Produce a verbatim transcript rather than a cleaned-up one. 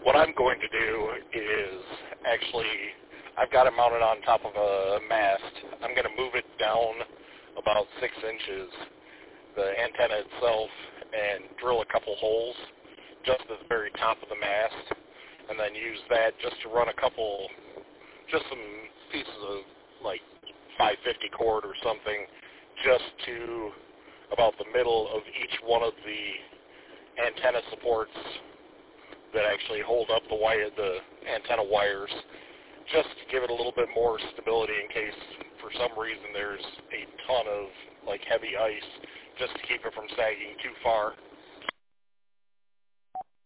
what I'm going to do is actually, I've got it mounted on top of a mast. I'm going to move it down about six inches, the antenna itself, and drill a couple holes just at the very top of the mast, and then use that just to run a couple, just some pieces of like five fifty cord or something, just to about the middle of each one of the antenna supports that actually hold up the wire, the antenna wires, just to give it a little bit more stability in case for some reason there's a ton of like heavy ice, just to keep it from sagging too far.